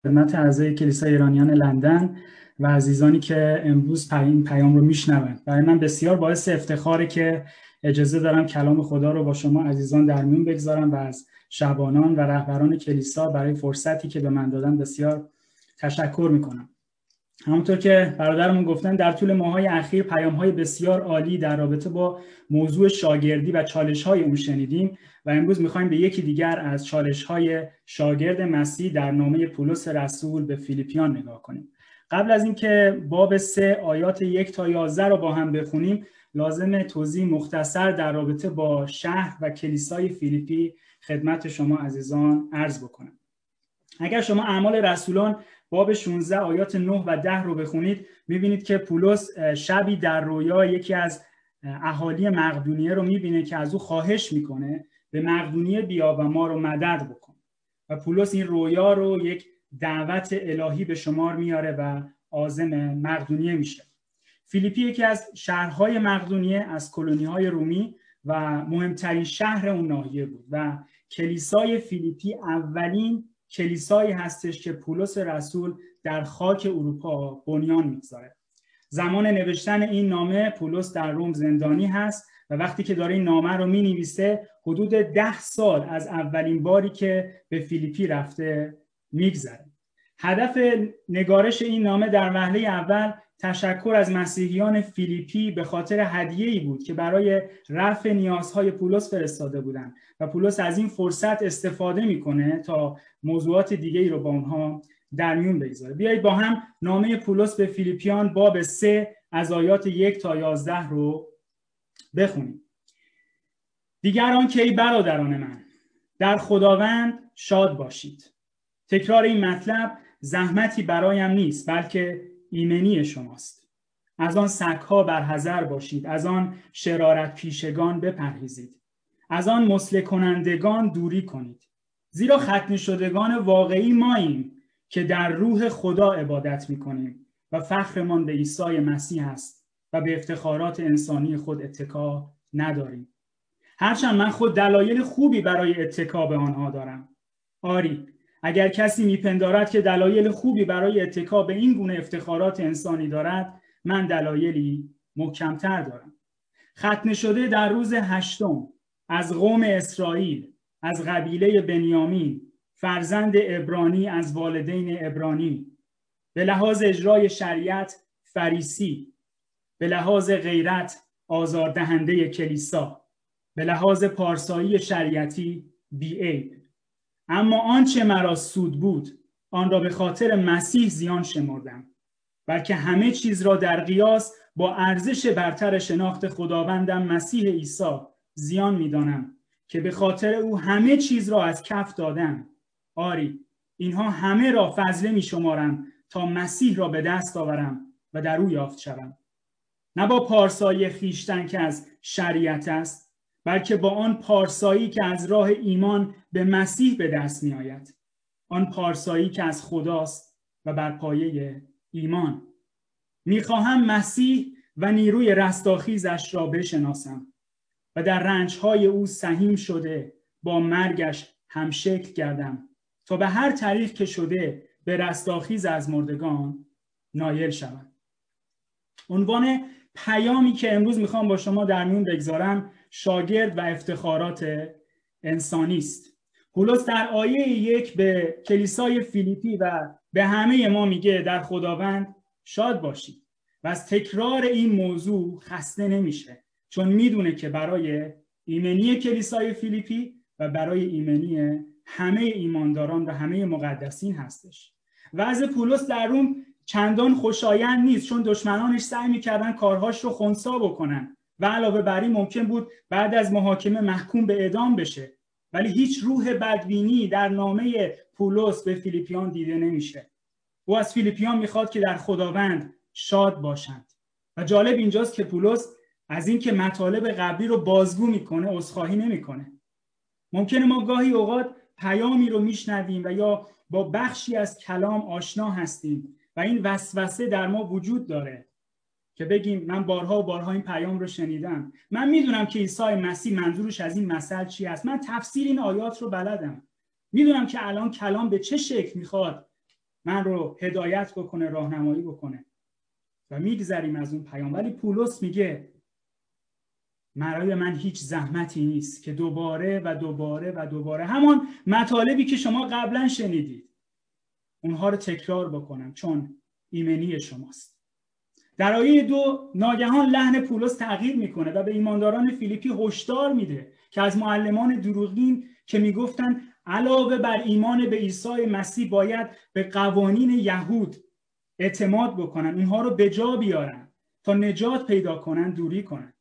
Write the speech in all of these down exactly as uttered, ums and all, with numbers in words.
خدمت اعضای کلیسای ایرانیان لندن و عزیزانی که امروز این پیام رو میشنوند. برای من بسیار باعث افتخاره که اجازه دارم کلام خدا رو با شما عزیزان در میون بگذارم و از شبانان و رهبران کلیسا برای فرصتی که به من دادن بسیار تشکر میکنم. همونطور که برادرمون گفتن در طول ماه‌های اخیر پیام‌های بسیار عالی در رابطه با موضوع شاگردی و چالش‌های اون شنیدیم و امروز می‌خوایم به یکی دیگر از چالش‌های شاگرد مسیح در نامه پولس رسول به فیلیپیان نگاه کنیم. قبل از اینکه باب سه آیات یک تا یازده رو با هم بخونیم، لازمه توضیح مختصر در رابطه با شهر و کلیسای فیلیپی خدمت شما عزیزان عرض بکنم. اگر شما اعمال رسولان باب شانزده آیات نه و ده رو بخونید، میبینید که پولس شبی در رویا یکی از اهالی مقدونیه رو میبینه که از او خواهش میکنه به مقدونیه بیا و ما رو مدد بکن و پولس این رویا رو یک دعوت الهی به شمار میاره و عازم مقدونیه میشه. فیلیپی یکی از شهرهای مقدونیه از کلونی‌های رومی و مهمترین شهر اون ناحیه بود و کلیسای فیلیپی اولین کلیسایی هستش که پولس رسول در خاک اروپا بنیان می‌گذاره. زمان نوشتن این نامه پولس در روم زندانی هست و وقتی که داره این نامه رو می‌نویسه حدود ده سال از اولین باری که به فیلیپی رفته می‌گذره. هدف نگارش این نامه در وهله اول تشکر از مسیحیان فیلیپی به خاطر هدیه‌ای بود که برای رفع نیازهای پولس فرستاده بودند و پولس از این فرصت استفاده میکنه تا موضوعات دیگه‌ای رو با اونها در میون بگذاره. بیایید با هم نامه پولس به فیلیپیان باب سه از آیات یک تا یازده رو بخونیم. دیگر آنکه ای برادران من در خداوند شاد باشید. تکرار این مطلب زحمتی برایم نیست بلکه ایمنی شماست. از آن سگ‌ها برحذر باشید، از آن شرارت پیشگان بپرهیزید، از آن مسله کنندگان دوری کنید. زیرا ختنه شدگان واقعی ماییم که در روح خدا عبادت می‌کنیم و فخرمان به عیسی مسیح است و به افتخارات انسانی خود اتکا نداریم. هرچند من خود دلایل خوبی برای اتکا به آنها دارم. آری، اگر کسی میپندارد که دلایل خوبی برای اتکا به این گونه افتخارات انسانی دارد، من دلایلی محکمتر دارم. ختنه شده در روز هشتم از قوم اسرائیل، از قبیله بنیامین، فرزند عبرانی از والدین عبرانی، به لحاظ اجرای شریعت فریسی، به لحاظ غیرت آزاردهنده کلیسا، به لحاظ پارسایی شریعتی بی‌عیب. اما آنچه مرا سود بود آن را به خاطر مسیح زیان شمردم، بلکه همه چیز را در قیاس با ارزش برتر شناخت خداوندم مسیح عیسی زیان می‌دانم که به خاطر او همه چیز را از کف دادم. آری، اینها همه را فضله می‌شمارم تا مسیح را به دست آورم و در او یافت شوم، نه با پارسایی خویشتن که از شریعت است، بلکه با آن پارسایی که از راه ایمان به مسیح به دست می آید، آن پارسایی که از خداست و بر پایه ایمان. می خواهم مسیح و نیروی رستاخیزش را بشناسم و در رنجهای او سهیم شده با مرگش همشکل گردم تا به هر طریق که شده به رستاخیز از مردگان نایل شوم. عنوان پیامی که امروز میخوام با شما در میون بگذارم شاگرد و افتخارات انسانی است. پولس در آیه یک به کلیسای فیلیپی و به همه ما میگه در خداوند شاد باشید و از تکرار این موضوع خسته نمیشه، چون میدونه که برای ایمنی کلیسای فیلیپی و برای ایمنی همه ایمانداران و همه مقدسین هستش. وضع پولس در روم چندان خوشایند نیست، چون دشمنانش سعی میکردن کارهاش رو خنثی بکنن و علاوه بر این ممکن بود بعد از محاکمه محکوم به اعدام بشه، ولی هیچ روح بدبینی در نامه پولس به فیلیپیان دیده نمیشه. او از فیلیپیان میخواد که در خداوند شاد باشند و جالب اینجاست که پولس از این که مطالب قبلی رو بازگو میکنه عذرخواهی نمیکنه. ممکنه ما گاهی اوقات پیامی رو میشنویم و یا با بخشی از کلام آشنا هستیم و این وسوسه در ما وجود داره که بگیم من بارها و بارها این پیام رو شنیدم، من میدونم که عیسی مسیح منظورش از این مثل چی است، من تفسیر این آیات رو بلدم، میدونم که الان کلام به چه شکل میخواد من رو هدایت بکنه، راهنمایی بکنه و میگذریم از اون پیام. ولی پولس میگه برای من هیچ زحمتی نیست که دوباره و دوباره و دوباره همان مطالبی که شما قبلا شنیدید اونها رو تکرار بکنم، چون ایمنی شماست. در آیه دو ناگهان لحن پولس تغییر میکنه و به ایمانداران فیلیپی هشدار میده که از معلمان دروغین که میگفتن علاوه بر ایمان به عیسی مسیح باید به قوانین یهود اعتماد بکنن، اونها رو به جا بیارن تا نجات پیدا کنن، دوری کنن.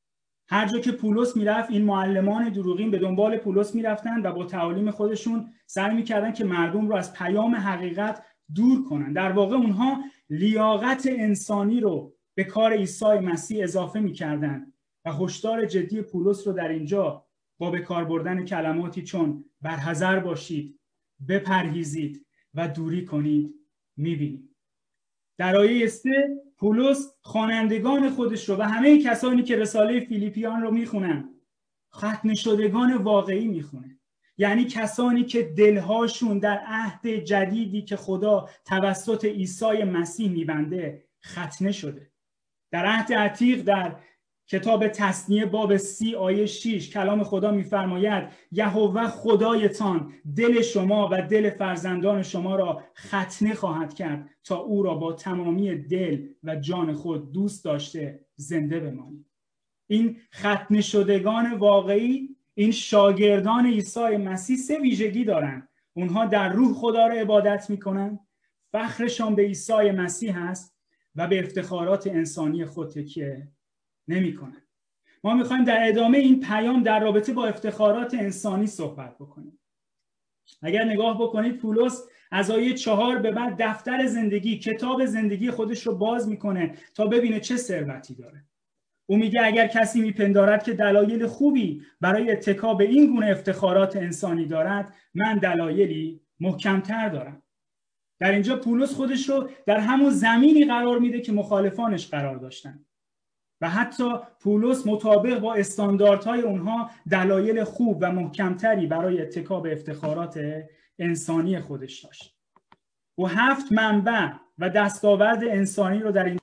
هر جا که پولس میرفت این معلمان دروغین به دنبال پولس میرفتن و با تعالیم خودشون سعی میکردن که مردم رو از پیام حقیقت دور کنن. در واقع اونها لیاقت انسانی رو به کار عیسی مسیح اضافه میکردن و هشدار جدی پولس رو در اینجا با به کار بردن کلماتی چون برحذر باشید، بپرهیزید و دوری کنید میبینیم. در آیه سه پولس خوانندگان خودش رو و همه کسانی که رساله فیلیپیان رو میخونن ختم شدگان واقعی میخونه، یعنی کسانی که دلهاشون در عهد جدیدی که خدا توسط عیسی مسیح میبنده ختنه شده. در عهد عتیق در کتاب تثنیه باب سی آیه شش کلام خدا میفرماید یهوه خدایتان دل شما و دل فرزندان شما را ختنه خواهد کرد تا او را با تمامی دل و جان خود دوست داشته زنده بمانید. این ختنه شدگان واقعی، این شاگردان عیسی مسیح سه ویژگی دارن. اونها در روح خدا را عبادت میکنن، فخرشان به عیسی مسیح هست و به افتخارات انسانی خود تکیه نمی کنن. ما میخوایم در ادامه این پیام در رابطه با افتخارات انسانی صحبت بکنیم. اگر نگاه بکنید پولس از آیه چهار به بعد دفتر زندگی، کتاب زندگی خودش رو باز میکنه تا ببینه چه ثروتی داره. او میگه اگر کسی میپندارد که دلایل خوبی برای اتکا به این گونه افتخارات انسانی دارد، من دلایلی محکمتر دارم. در اینجا پولس خودش رو در همون زمینی قرار میده که مخالفانش قرار داشتن و حتی پولس مطابق با استانداردهای اونها دلایل خوب و محکمتری برای اتکا به افتخارات انسانی خودش داشت. و هفت منبع و دستاورد انسانی رو در این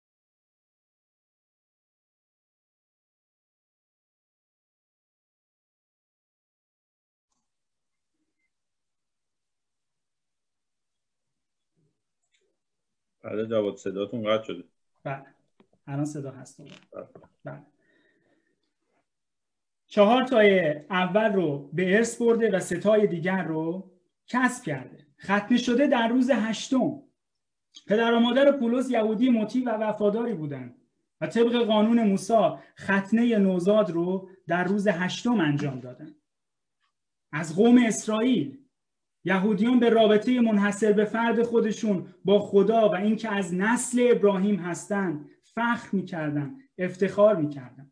بله جواد صداتون قطع شده. بله الان صدا هست. بله چهار تای اول رو به ارث برده و سه تای دیگر رو کسب کرده. ختنه شده در روز هشتم. پدر و مادر پولس یهودی مطیع و وفاداری بودند و طبق قانون موسی ختنه نوزاد رو در روز هشتم انجام دادند. از قوم اسرائیل یهودیان به رابطه منحصر به فرد خودشون با خدا و اینکه از نسل ابراهیم هستند فخر می‌کردند، افتخار می‌کردند.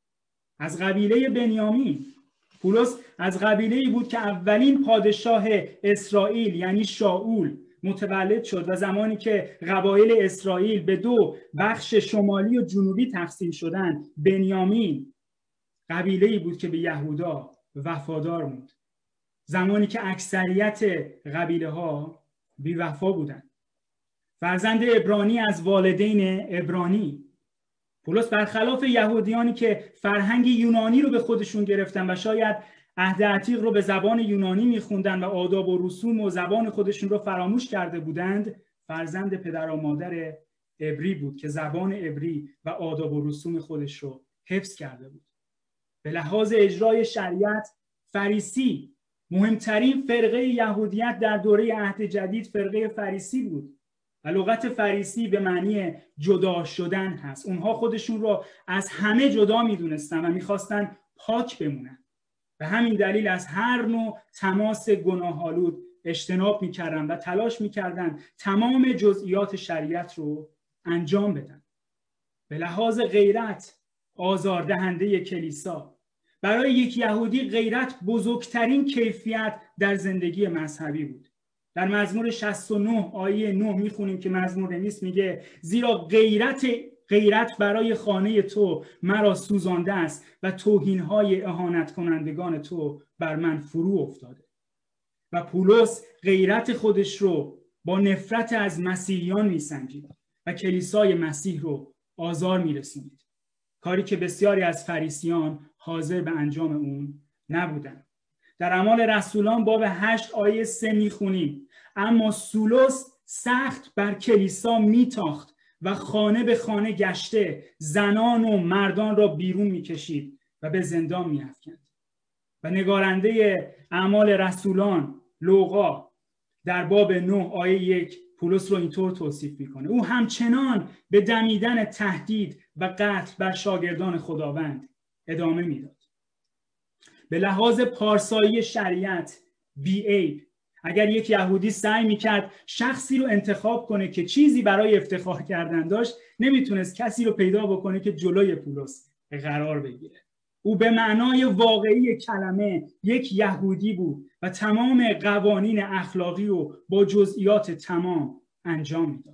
از قبیله بنیامین، پولس از قبیله‌ای بود که اولین پادشاه اسرائیل یعنی شاول متولد شد و زمانی که قبایل اسرائیل به دو بخش شمالی و جنوبی تقسیم شدند، بنیامین قبیله‌ای بود که به یهودا وفادار بود، زمانی که اکثریت قبیله‌ها بی‌وفا بودند. فرزند عبرانی از والدین عبرانی. پولس برخلاف یهودیانی که فرهنگ یونانی رو به خودشون گرفتن و شاید عهد عتیق رو به زبان یونانی میخوندن و آداب و رسوم و زبان خودشون رو فراموش کرده بودند، فرزند پدر و مادر عبری بود که زبان عبری و آداب و رسوم خودش رو حفظ کرده بود. به لحاظ اجرای شریعت فریسی، مهمترین فرقه یهودیت در دوره عهد جدید فرقه فریسی بود و لغت فریسی به معنی جدا شدن هست. اونها خودشون رو از همه جدا میدونستن و میخواستن پاک بمونن. به همین دلیل از هر نوع تماس گناه‌آلود اجتناب میکردن و تلاش میکردن تمام جزئیات شریعت رو انجام بدن. به لحاظ غیرت آزاردهنده کلیسا. برای یک یهودی غیرت بزرگترین کیفیت در زندگی مذهبی بود. در مزمور شصت و نه آیه نه میخونیم که مزمور نویس میگه زیرا غیرت غیرت برای خانه تو مرا سوزانده است و توهین‌های اهانت کنندگان تو بر من فرو افتاده. و پولس غیرت خودش رو با نفرت از مسیحیان میسنجید و کلیسای مسیح رو آزار میرسونید، کاری که بسیاری از فریسیان حاضر به انجام اون نبودن. در اعمال رسولان باب هشت آیه سه میخونیم: اما سولس سخت بر کلیسا میتاخت و خانه به خانه گشته زنان و مردان را بیرون میکشید و به زندان میافکند. و نگارنده اعمال رسولان لوقا در باب نه آیه یک پولس رو اینطور توصیف میکنه: او همچنان به دمیدن تهدید و قتل بر شاگردان خداوند ادامه میداد. به لحاظ پارسایی شریعت بی‌عیب، اگر یک یهودی سعی میکرد شخصی رو انتخاب کنه که چیزی برای افتخار کردن داشت، نمیتونست کسی رو پیدا بکنه که جلوی پولس قرار بگیره. او به معنای واقعی کلمه یک یهودی بود و تمام قوانین اخلاقی رو با جزئیات تمام انجام میداد.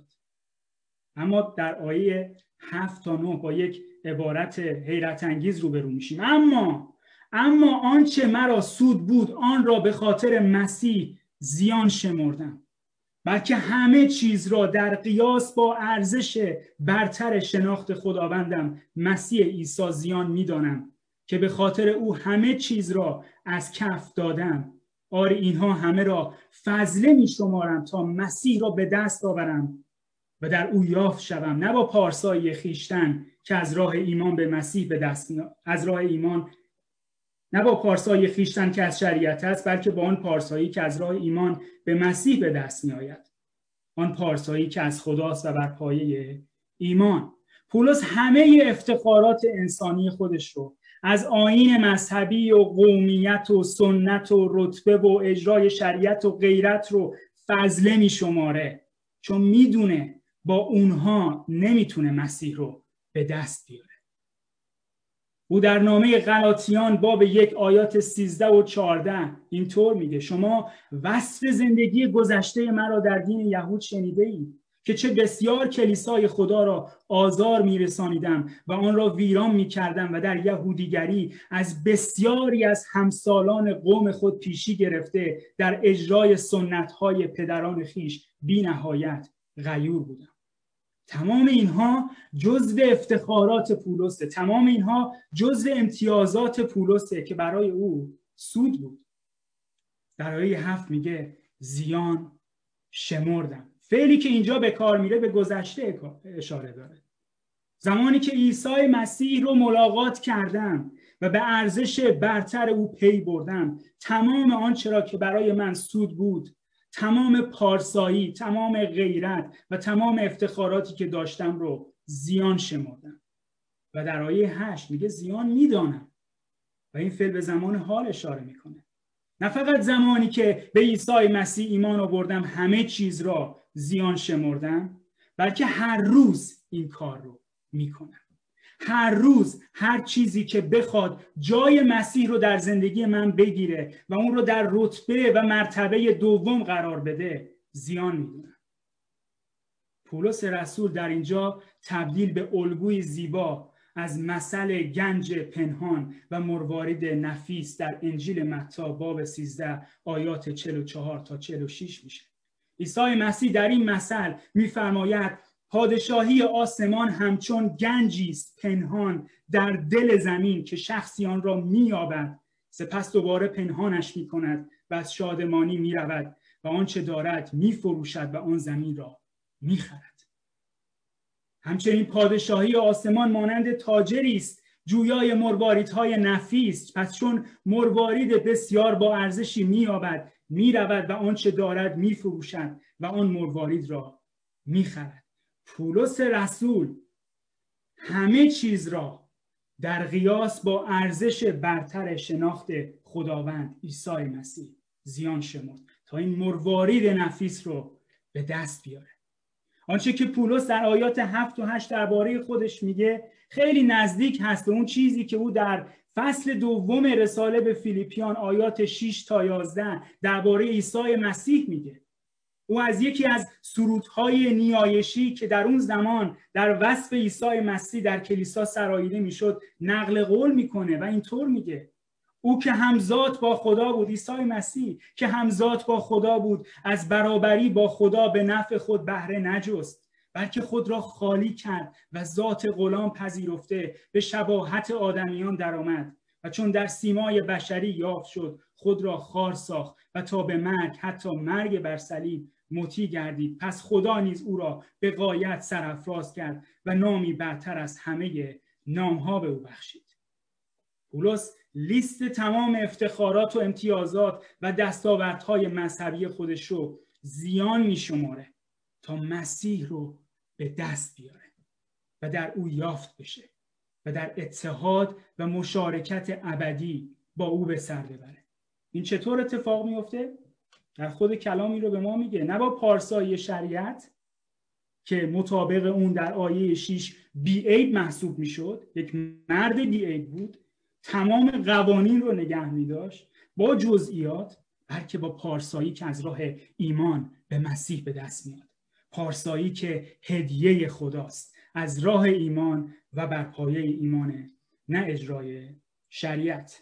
اما در آیه هفت تا نه با یک عبارت حیرت انگیز روبرو میشیم: اما اما آنچه مرا سود بود آن را به خاطر مسیح زیان شمردم، بلکه همه چیز را در قیاس با ارزش برتر شناخت خداوندم مسیح عیسی زیان میدانم، که به خاطر او همه چیز را از کف دادم. آری اینها همه را فضله می شمارم تا مسیح را به دست آورم و در او یافت شوم، نه با پارسایی خیشتن که از راه ایمان به مسیح به دست می از راه ایمان نه با پارسایی خیشتن که از شریعت است، بلکه با آن پارسایی که از راه ایمان به مسیح به دست می آید، آن پارسایی که از خداست و بر پایه ایمان. پولس همه افتخارات انسانی خودش رو از آیین مذهبی و قومیت و سنت و رتبه و اجرای شریعت و غیرت رو فضله می شماره، چون میدونه با اونها نمیتونه مسیح رو به دست بیاره. او در نامه غلاطیان باب یک آیات سیزده و چهارده اینطور میگه: شما وصف زندگی گذشته مرا در دین یهود شنیده اید که چه بسیار کلیسای خدا را آزار میرسانیدم و آن را ویران میکردم و در یهودیگری از بسیاری از همسالان قوم خود پیشی گرفته در اجرای سنت‌های پدران خیش بی نهایت غیور بودم. تمام اینها جزو افتخارات پولسه، تمام اینها جزو امتیازات پولسه که برای او سود بود. در آیه هفت میگه زیان شمردم. فعلی که اینجا به کار میره به گذشته اشاره داره. زمانی که عیسی مسیح رو ملاقات کردم و به ارزش برتر او پی بردم، تمام آنچه را که برای من سود بود، تمام پارسایی، تمام غیرت و تمام افتخاراتی که داشتم رو زیان شمردم. و در آیه هشت میگه زیان میدانم و این فعل به زمان حال اشاره میکنه. نه فقط زمانی که به عیسی مسیح ایمان آوردم همه چیز را زیان شمردم، بلکه هر روز این کار رو میکنم. هر روز هر چیزی که بخواد جای مسیح رو در زندگی من بگیره و اون رو در رتبه و مرتبه دوم قرار بده زیان میدونم. پولس رسول در اینجا تبدیل به الگوی زیبا از مثل گنج پنهان و مروارید نفیس در انجیل متی باب سیزده آیات چهل و چهار تا چهل و شش میشه. عیسی مسیح در این مثل میفرماید پادشاهی آسمان همچون گنجی است پنهان در دل زمین که شخصی آن را می‌یابد، سپس دوباره پنهانش می‌کند و از شادمانی می‌رود و آنچه دارد می‌فروشد و آن زمین را می‌خرد. همچنین پادشاهی آسمان مانند تاجری است جویای مرواریدهای نفیس، پس چون مروارید بسیار با ارزشی می‌یابد، می‌رود و آنچه دارد می‌فروشد و آن مروارید را می‌خرد. پولس رسول همه چیز را در قیاس با ارزش برتر شناخت خداوند عیسی مسیح زیان شمرد تا این مروارید نفیس رو به دست بیاره. آنچه که پولس در آیات هفت و هشت درباره خودش میگه خیلی نزدیک هست به اون چیزی که او در فصل دوم رساله به فیلیپیان آیات شش تا یازده درباره عیسی مسیح میگه. او از یکی از سرودهای نیایشی که در اون زمان در وصف عیسی مسیح در کلیسا سراییده میشد نقل قول میکنه و اینطور میگه: او که همزاد با خدا بود، عیسی مسیح که همزاد با خدا بود، از برابری با خدا به نفع خود بهره نجست، بلکه خود را خالی کرد و ذات غلام پذیرفته به شباهت آدمیان درآمد و چون در سیمای بشری یافت شد خود را خوار ساخت و تا به مرگ، حتی مرگ بر صلیب مطیع گردید. پس خدا نیز او را به غایت سرافراز کرد و نامی برتر از همه نامها به او بخشید. پولس لیست تمام افتخارات و امتیازات و دستاوردهای مذهبی خودش رو زیان می شماره تا مسیح رو به دست بیاره و در او یافت بشه و در اتحاد و مشارکت ابدی با او به سر ببره. این چطور اتفاق میفته؟ در خود کلامی رو به ما میگه، نه با پارسایی شریعت که مطابق اون در آیه شش بی عیب محسوب میشد، یک مرد بی عیب بود، تمام قوانین رو نگه می‌داشت با جزئیات، بلکه با پارسایی که از راه ایمان به مسیح به دست میاد، پارسایی که هدیه خداست از راه ایمان و بر پایه ایمان، نه اجرای شریعت.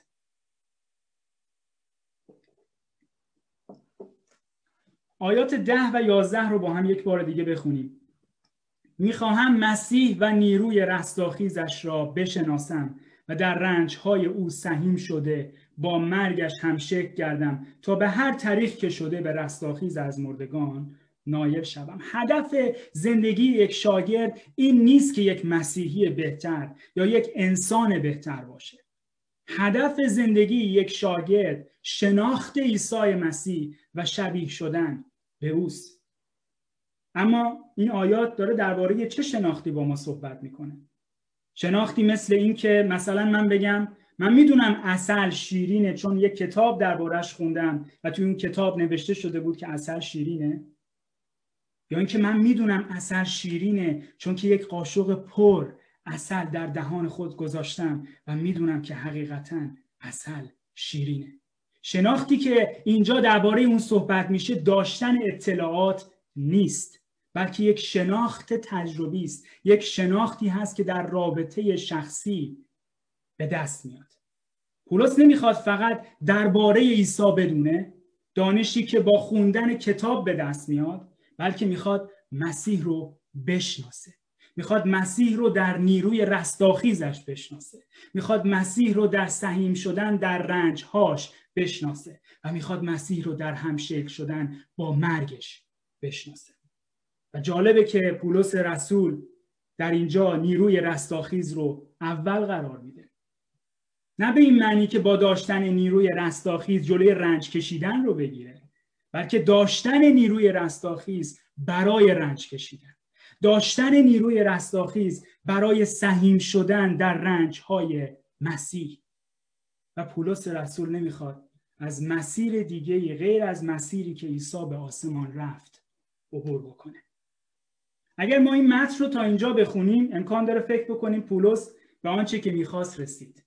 آیات ده و یازده رو با هم یک بار دیگه بخونیم. میخواهم مسیح و نیروی رستاخیزش را بشناسم و در رنجهای او سهیم شده با مرگش همشکل گردم تا به هر طریق که شده به رستاخیز از مردگان نایل شوم. هدف زندگی یک شاگرد این نیست که یک مسیحی بهتر یا یک انسان بهتر باشه. هدف زندگی یک شاگرد شناخت عیسی مسیح و شبیه شدن به اوست. اما این آیات داره درباره چه شناختی با ما صحبت میکنه؟ شناختی مثل این که مثلا من بگم من میدونم عسل شیرینه چون یک کتاب دربارش خوندم و توی اون کتاب نوشته شده بود که عسل شیرینه، یا اینکه من میدونم عسل شیرینه چون که یک قاشق پر عسل در دهان خود گذاشتم و میدونم که حقیقتاً عسل شیرینه. شناختی که اینجا درباره اون صحبت میشه داشتن اطلاعات نیست، بلکه یک شناخت تجربی است، یک شناختی هست که در رابطه شخصی به دست میاد. پولس نمیخواد فقط درباره عیسی بدونه، دانشی که با خوندن کتاب به دست میاد، بلکه میخواد مسیح رو بشناسه، میخواد مسیح رو در نیروی رستاخیزش بشناسه، میخواد مسیح رو در سهیم شدن در رنجهاش بشناسه و میخواد مسیح رو در همشکل شدن با مرگش بشناسه. و جالبه که پولس رسول در اینجا نیروی رستاخیز رو اول قرار میده، نه به این معنی که با داشتن نیروی رستاخیز جلوی رنج کشیدن رو بگیره، بلکه داشتن نیروی رستاخیز برای رنج کشیدن، داشتن نیروی رستاخیز برای سهیم شدن در رنج‌های مسیح. و پولس رسول نمیخواد از مسیر دیگه غیر از مسیری که عیسی به آسمان رفت عبور بکنه. اگر ما این متن رو تا اینجا بخونیم امکان داره فکر بکنیم پولس به آنچه که میخواست رسید،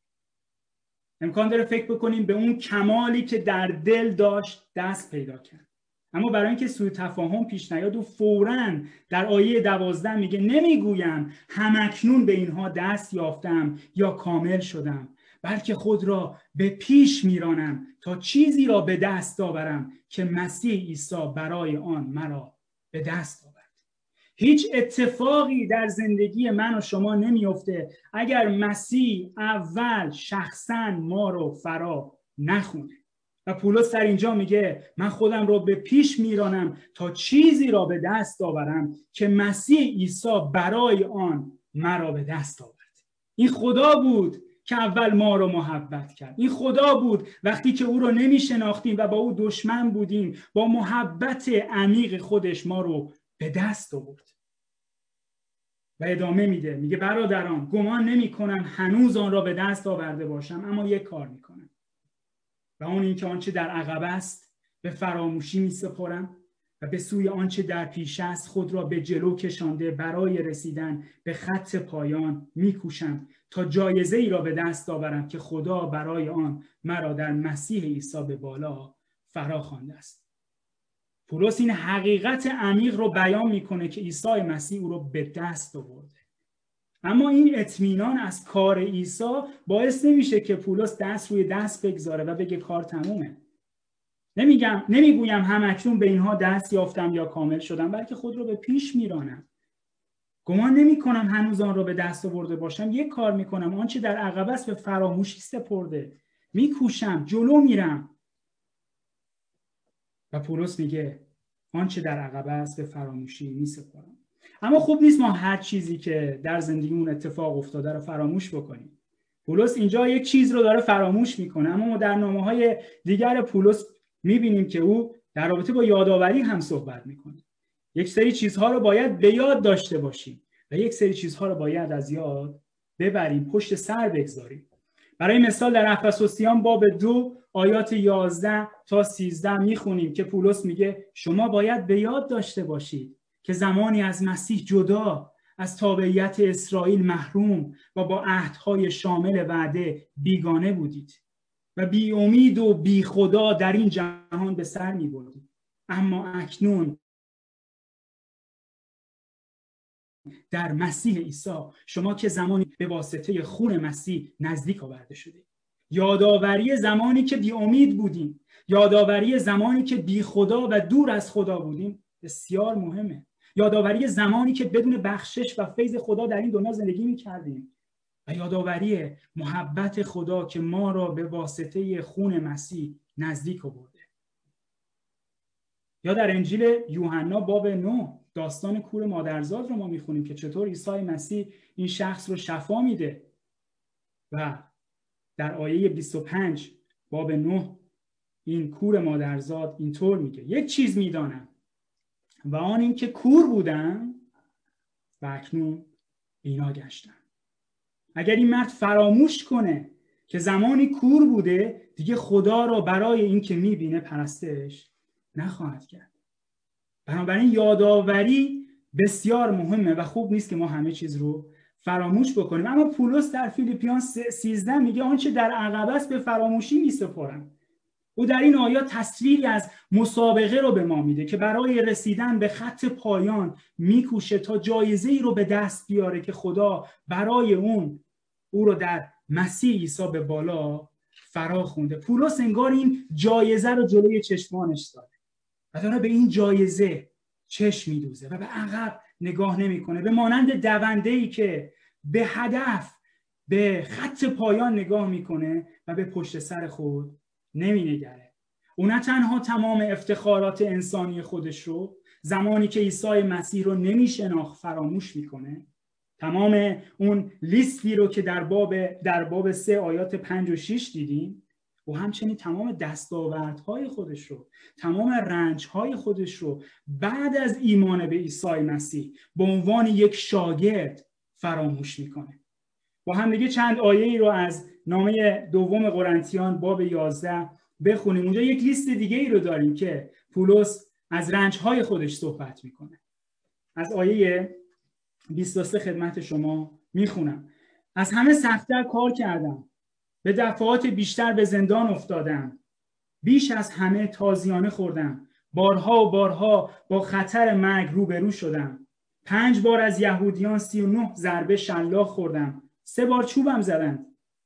امکان داره فکر بکنیم به اون کمالی که در دل داشت دست پیدا کرد. اما برای اینکه سوء تفاهم پیش نیاد و فوراً در آیه دوازده میگه نمیگویم همکنون به اینها دست یافتم یا کامل شدم، بلکه خود را به پیش میرانم تا چیزی را به دست آورم که مسیح عیسی برای آن مرا به دست آورد. هیچ اتفاقی در زندگی من و شما نمیفته اگر مسیح اول شخصاً ما رو فرا نخونه. و پولس در اینجا میگه من خودم رو به پیش میرانم تا چیزی را به دست آورم که مسیح عیسی برای آن مرا به دست آورد. این خدا بود که اول ما رو محبت کرد. این خدا بود وقتی که او رو نمیشناختیم و با او دشمن بودیم، با محبت عمیق خودش ما رو به دست آورد. و ادامه میده، میگه برادران گمان نمی کنم هنوز آن را به دست آورده باشم، اما یک کار میکنم و اون این که آنچه در عقب است به فراموشی می سپارم و به سوی آنچه در پیش است خود را به جلو کشانده برای رسیدن به خط پایان می کوشم تا جایزه ای را به دست آورم که خدا برای آن مرا در مسیح عیسی به بالا فرا خوانده است. پولس این حقیقت عمیق رو بیان میکنه که عیسی مسیح او رو به دست آورده. اما این اطمینان از کار عیسی باعث نمیشه که پولس دست روی دست بگذاره و بگه کار تمومه. نمیگم نمیگویم همکنون به اینها دست یافتم یا کامل شدم، بلکه خود رو به پیش میرانم. گمان نمی کنم هنوز آن را به دست آورده باشم. یک کار میکنم، آنچه در عقب است به فراموشی سپرده. میکوشم، جلو میرم. و پولس میگه آنچه در عقب است به فراموشی میسپارم. اما خوب نیست ما هر چیزی که در زندگیمون اتفاق افتاده رو فراموش بکنیم. پولس اینجا یک چیز رو داره فراموش میکنه، اما ما در نامه‌های دیگر پولس میبینیم که او در رابطه با یادآوری هم صحبت میکنه. یک سری چیزها رو باید به یاد داشته باشیم و یک سری چیزها رو باید از یاد ببریم، پشت سر بگذاریم. برای مثال در افسوسیان باب دو آیات یازده تا سیزده میخونیم که پولس میگه شما باید به یاد داشته باشید که زمانی از مسیح جدا، از تابعیت اسرائیل محروم و با عهدهای شامل وعده بیگانه بودید و بی امید و بی خدا در این جهان به سر می بردید. اما اکنون در مسیح عیسی شما که زمانی به واسطه خون مسیح نزدیک آورده شدید. یادآوری زمانی که بی امید بودیم، یادآوری زمانی که بی خدا و دور از خدا بودیم بسیار مهمه. یادآوری زمانی که بدون بخشش و فیض خدا در این دنیا زندگی می‌کردیم و یادآوری محبت خدا که ما را به واسطه خون مسیح نزدیک آورده. یا در انجیل یوحنا باب نه داستان کور مادرزاد رو ما میخونیم که چطور عیسی مسیح این شخص رو شفا میده و در آیه بیست و پنج باب نه این کور مادرزاد اینطور میگه یک چیز میدانم و آن این که کور بودم و اکنون بینا گشتم. اگر این مرد فراموش کنه که زمانی کور بوده، دیگه خدا را برای این که میبینه پرستش نخواهد کرد. بنابراین یادآوری بسیار مهمه و خوب نیست که ما همه چیز رو فراموش بکنیم. اما پولس در فیلیپیان سیزده میگه آنچه در عقب است به فراموشی میسپارم. او در این آیات تصویری از مسابقه رو به ما میده که برای رسیدن به خط پایان میکوشه تا جایزه ای رو به دست بیاره که خدا برای اون او رو در مسیح عیسی به بالا فرا خونده. پولس انگار این جایزه رو جلوی چشمانش داره و داره به این جایزه چشم میدوزه و به عقب نگاه نمیکنه، به مانند دونده‌ای که به هدف، به خط پایان نگاه میکنه و به پشت سر خود نمینگره. او نه تنها تمام افتخارات انسانی خودش رو زمانی که عیسی مسیح رو نمیشناخت فراموش میکنه، تمام اون لیستی رو که در باب در باب سه آیات پنج و شش دیدیم، و همچنین تمام دستاوردهای خودش رو، تمام رنجهای خودش رو بعد از ایمان به عیسی مسیح به عنوان یک شاگرد فراموش میکنه. با هم دیگه چند آیه‌ای رو از نامه دوم قرنتیان باب یازده بخونیم. اونجا یک لیست دیگه ای رو داریم که پولس از رنجهای خودش صحبت میکنه. از آیه بیست و سه خدمت شما میخونم. از همه سخت‌تر کار کردم، به دفعات بیشتر به زندان افتادم، بیش از همه تازیانه خوردم، بارها و بارها با خطر مرگ روبرو شدم، پنج بار از یهودیان سی و نه ضربه شلاق خوردم، سه بار چوبم زدند،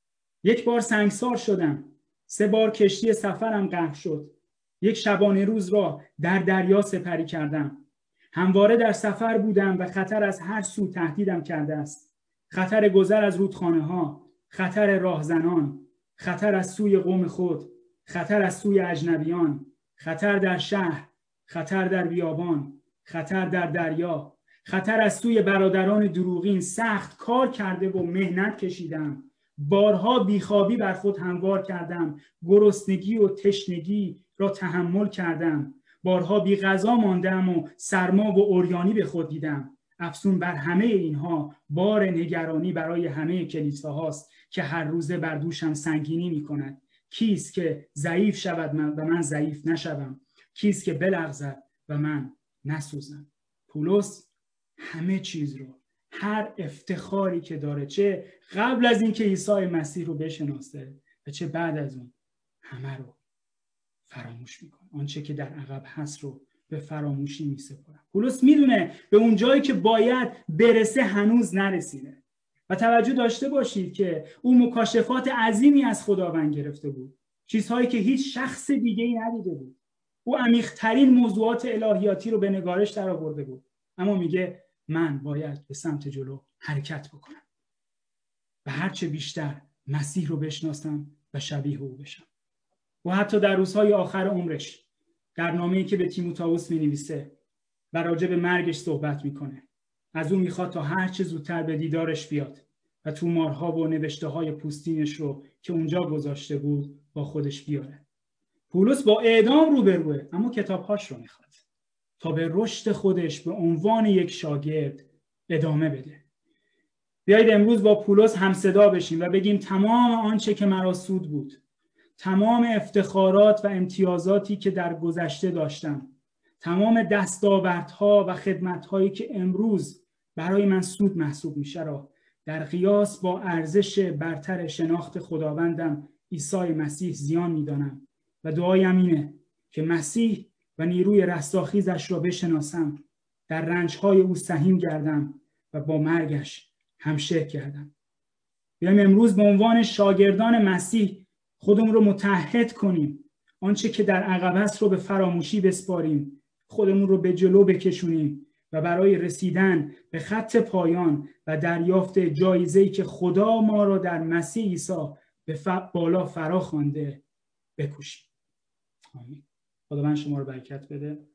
یک بار سنگسار شدم، سه بار کشتی سفرم غرق شد، یک شبانه روز را در دریا سپری کردم، همواره در سفر بودم و خطر از هر سو تهدیدم کرده است، خطر گذر از رودخانه ها، خطر راهزنان، خطر از سوی قوم خود، خطر از سوی اجنبیان، خطر در شهر، خطر در بیابان، خطر در دریا، خطر از سوی برادران دروغین. سخت کار کرده و مهنت کشیدم، بارها بیخوابی بر خود هموار کردم، گرسنگی و تشنگی را تحمل کردم، بارها بی غذا ماندم و سرما و عریانی به خود دیدم. افسون بر همه اینها بار نگرانی برای همه کلیساهاست که هر روزه بر دوشم سنگینی می کند. کیست که ضعیف شود و من ضعیف نشوم؟ کیست که بلغزد و من نسوزم؟ پولس همه چیز رو، هر افتخاری که داره، چه قبل از اینکه عیسی مسیح رو بشناسه و چه بعد از اون، همه رو فراموش میکنه. آنچه که در عقب هست رو به فراموشی میسپاره. پولس میدونه به اون جایی که باید برسه هنوز نرسیده. و توجه داشته باشید که او مکاشفات عظیمی از خداوند گرفته بود، چیزهایی که هیچ شخص دیگه‌ای ندیده بود. او عمیق‌ترین موضوعات الهیاتی رو به نگارش درآورده بود، اما میگه من باید به سمت جلو حرکت بکنم و هرچه بیشتر مسیح رو بشناسم و شبیه او بشم. و حتی در روزهای آخر عمرش در نامه‌ای که به تیموتائوس می‌نویسه و راجع به مرگش صحبت میکنه، از اون میخواد تا هر چه زودتر به دیدارش بیاد و تومارها و نوشته‌های پوستینش رو که اونجا گذاشته بود با خودش بیاره. پولس با اعدام روبروه، اما کتابهاش رو میخواد تا به رشد خودش به عنوان یک شاگرد ادامه بده. بیایید امروز با پولس همصدا بشیم و بگیم تمام آنچه که مرا سود بود، تمام افتخارات و امتیازاتی که در گذشته داشتم، تمام دستاوردها و خدمت‌هایی که امروز برای من سود محسوب میشه را در قیاس با ارزش برتر شناخت خداوندم عیسی مسیح زیان میدانم و دعایم اینه که مسیح و نیروی رستاخیزش را بشناسم، در رنج‌های او سهیم گردم و با مرگش همشهر گردم. بیایم امروز به عنوان شاگردان مسیح خودمون رو متحد کنیم، آنچه که در عقب است رو به فراموشی بسپاریم، خودمون رو به جلو بکشونیم و برای رسیدن به خط پایان و دریافت جایزه‌ای که خدا ما را در مسیح عیسی به بالا فرا خوانده بکوشیم. آمین. خداوند شما رو برکت بده.